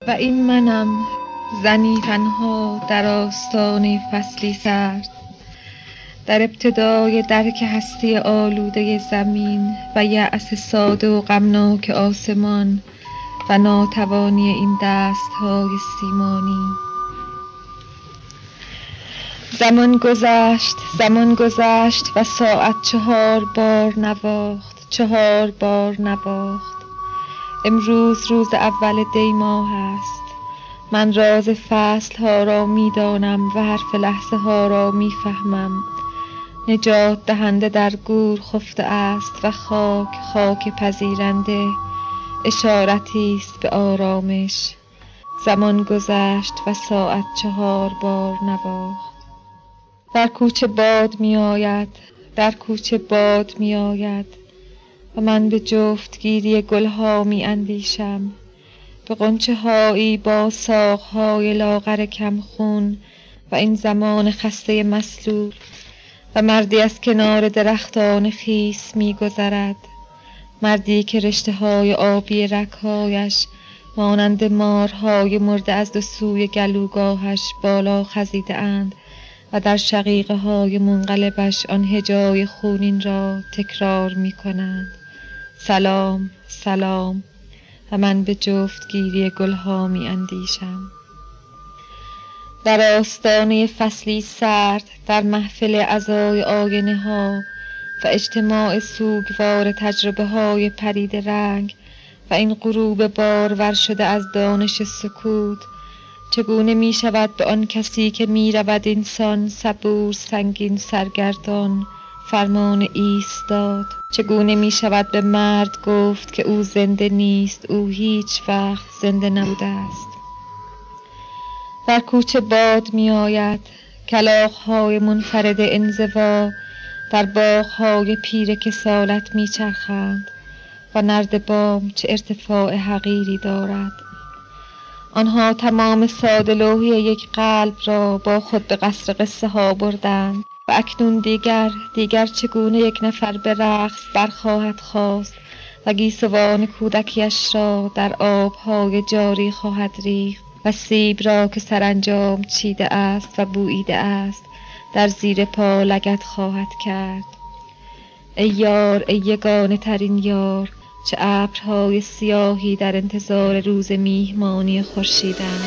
و این منم، زنی تنها در آستان فصلی سرد، در ابتدای درک هستی آلوده زمین و یأس ساده و غمناک آسمان و ناتوانی این دست‌های سیمانی. زمان گذشت و ساعت 4 بار نواخت، 4 بار نواخت. امروز روز اول دی ماه است. من راز فصل‌ها را می‌دانم و حرف لحظه‌ها را می‌فهمم. نجات دهنده در گور خفته است و خاک پذیرنده اشارتی است به آرامش. زمان گذشت و ساعت 4 بار نواخت. در کوچه باد می‌آید و من به جفتگیری گلها می‌اندیشم، به غنچه‌هایی با ساق‌های لاغر کم خون و این زمان خسته مسلول، و مردی از کنار درختان خیس می‌گذرد، مردی که رشته‌های آبی رگ‌هایش مانند مارهای مرده از دو سوی گلوگاهش بالا خزیده اند و در شقیقه‌های منقلبش آن هجای خونین را تکرار می‌کنند: سلام، سلام. و من به جفتگیری گلها می‌اندیشم. در آستانه فصلی سرد، در محفل عزای آینه‌ها و اجتماع سوگوار تجربه‌های پریده رنگ و این غروب بارور شده از دانش سکوت، چگونه می شود به آن کسی که می رود اینسان صبور سنگین سرگردان فرمان ایستاد؟ چگونه می شود به مرد گفت که او زنده نیست، او هیچ وقت زنده نبوده است؟ در کوچه باد می آید، کلاغ‌های منفرد انزوا در باغ‌های پیر کسالت می چرخند و نردبام چه ارتفاع حقیری دارد. آنها تمام ساده‌لوحی یک قلب را با خود به قصر قصه ها بردند و اکنون دیگر چگونه یک نفر به رقص برخواهد خاست و گیسوان کودکیش را در آب‌های جاری خواهد ریخت و سیب را که سرانجام چیده است و بوییده است در زیر پا لگد خواهد کرد. ای یار، ای یگانه ترین یار، چه ابرهای سیاهی در انتظار روز میهمانی خورشیدند.